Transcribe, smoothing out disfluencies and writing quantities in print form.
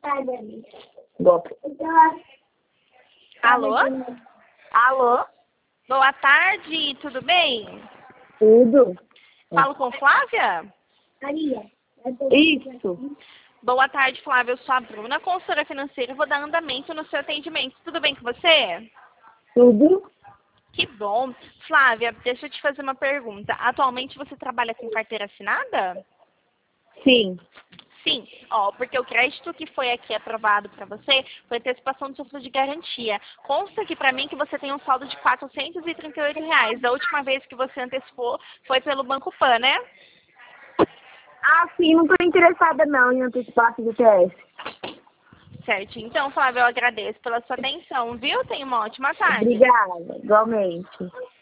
Golpe. Alô? Alô? Boa tarde, tudo bem? Tudo? Falo com Flávia? Isso. Boa tarde, Flávia. Eu sou a Bruna, consultora financeira. Vou dar andamento no seu atendimento. Tudo bem com você? Tudo? Que bom. Flávia, deixa eu te fazer uma pergunta. Atualmente você trabalha com carteira assinada? Sim. Sim, porque o crédito que foi aqui aprovado para você foi antecipação do seu fundo de garantia. Consta aqui para mim que você tem um saldo de R$ 438. A última vez que você antecipou foi pelo Banco Pan, né? Ah, sim, não estou interessada não em antecipar do TS. Certo. Então, Flávia, eu agradeço pela sua atenção, viu? Tenha uma ótima tarde. Obrigada, igualmente.